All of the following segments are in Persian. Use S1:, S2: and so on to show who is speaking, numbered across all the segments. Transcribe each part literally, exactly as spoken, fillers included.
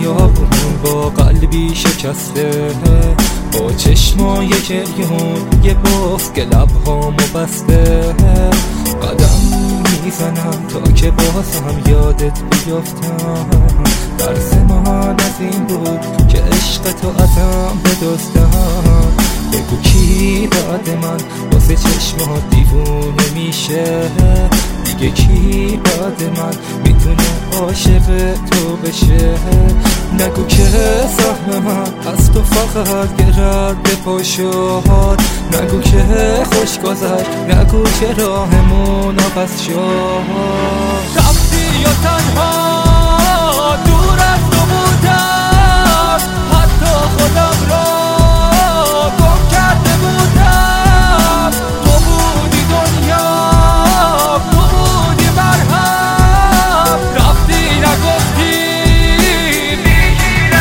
S1: خیابون با قلبی شکسته، با چشمای گریون یه باز که لبهامو بسته. قدم میزنم تا که بازم یادت بیافتم، درس من از این بود که عشق تو ازم بدزدم. بگو کی بعد من واسه چشمات دیوونه میشه، دیگه کی بعد من میتونه عاشق تو بشه. نگو که سهم من از تو فقط گرد به پاشد، نگو که خوش گذشت، نگو که راهمون عوض شد. رفتی یا تنها دور از تو بودم، حتی خودم را گم کرده بودم. تو بودی دنیا، تو بودی مرهم، رفتی نگفتی میگیره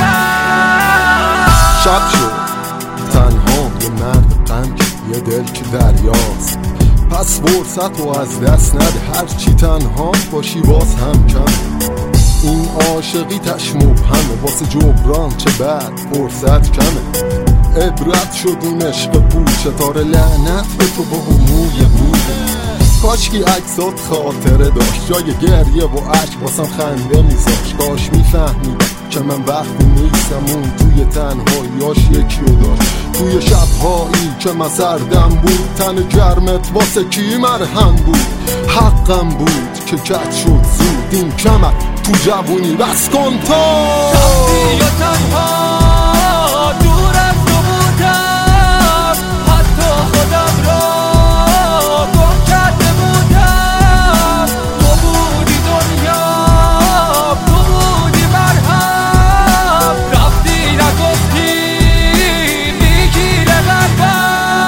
S1: قلبم.
S2: شب شد تنها یه مرد غمگین، یه دل که دریاست، پس فرصت رو از دست نده، هرچی تنها باشی باز هم کم. این عاشقی تش مبهمه، واسه جبران چه بعد فرصت کمه. عبرت شد اون عشق پوچه، تار لعنت به تو با موی بوده. کاشکی عکسات خاطره داشت، جای گریه و عشق واسم خنده میذاشت. کاش میفهمیدم که من وقتی نیستم اون توی تنهاییاش یکی رو داشت. توی شبهایی که من سردم بود، تن گرمت واسه کی مرهم بود. حقم بود که کج شد زود این کمر تو جوونی بس کن تا.
S1: رفتی یا تنها دور از تو بودم، حتی خودم را گم کرده بودم. تو بودی دنیا، تو بودی مرهم، رفتی نگفتی میگیره قلبم.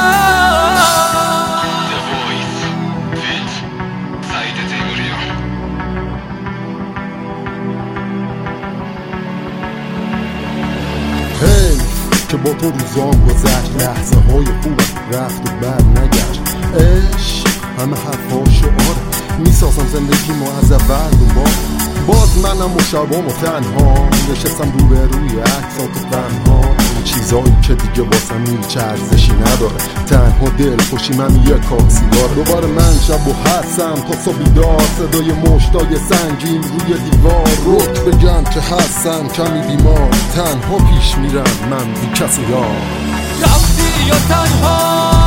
S2: حیف که با تو روزام گذشت، لحظه های خوبم رفت و بر نگشت. عشق همه حرفا شعاره، میسازم زندگی ما از اول دوبار. باز منم و شبام و تنها نشستم رو به روی عکسات و غمها. این چیزایی که دیگه واسم هیچ ارزشی نداره، تنها دل خوشی من یه کاسی داره. دوباره من شب و هستم تا صبح بیدار، صدای مشتای سنگین روی دیوار. روت بگم که هستم کمی بیمار، تنها پیش میرم من بی کسی یار.
S1: رفتی یا تنها